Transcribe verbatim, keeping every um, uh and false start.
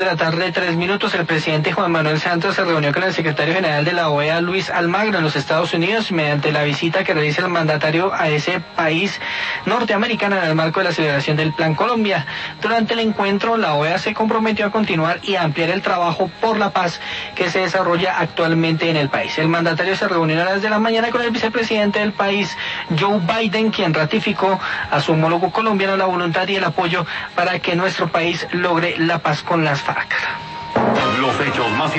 De la tarde, tres minutos, el presidente Juan Manuel Santos se reunió con el secretario general de la O E A, Luis Almagro, en los Estados Unidos, mediante la visita que realiza el mandatario a ese país norteamericano en el marco de la celebración del Plan Colombia. Durante el encuentro, la O E A se comprometió a continuar y a ampliar el trabajo por la paz que se desarrolla actualmente en el país. El mandatario se reunió a las de la mañana con el vicepresidente del país, Joe Biden, quien ratificó a su homólogo colombiano la voluntad y el apoyo para que nuestro país logre la paz con las FARC. Los hechos más